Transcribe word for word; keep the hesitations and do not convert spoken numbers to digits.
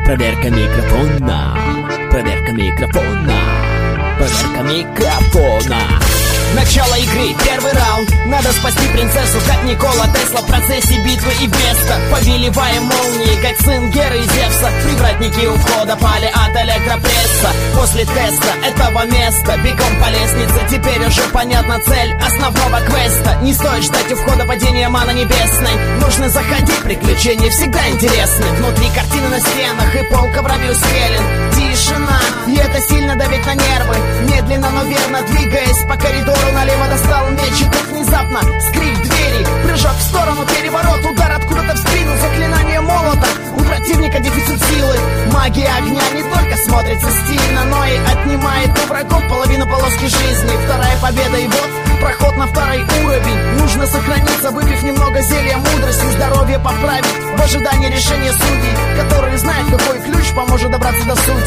Проверка микрофона, проверка микрофона, проверка микрофона. Начало игры, первый раунд. Надо спасти принцессу, как Никола Тесла. В процессе битвы и веста повелеваем молнии, как сын Геры и Зевса. Привратники у входа пали от электропресса. После теста этого места бегом по лестнице. Теперь уже понятна цель основного квеста. Не стоит ждать у входа падения маны небесной. Нужно заходить, приключения всегда интересны. Внутри картины на стенах и пол коврами устелен. Тишина, и это сильно давит на нервы. Медленно, но верно двигаясь по коридору, налево достал меч, и тут внезапно скрип двери, прыжок в сторону, переворот, удар откуда-то в спину, заклинание молота. У противника дефицит силы. Магия огня не только смотрится стильно, но и отнимает у врагов половину полоски жизни. Вторая победа, и вот проход на второй уровень. Нужно сохраниться, выпив немного зелья мудрости, здоровье поправить в ожидании решения судей, которые знают, какой ключ поможет добраться до сути.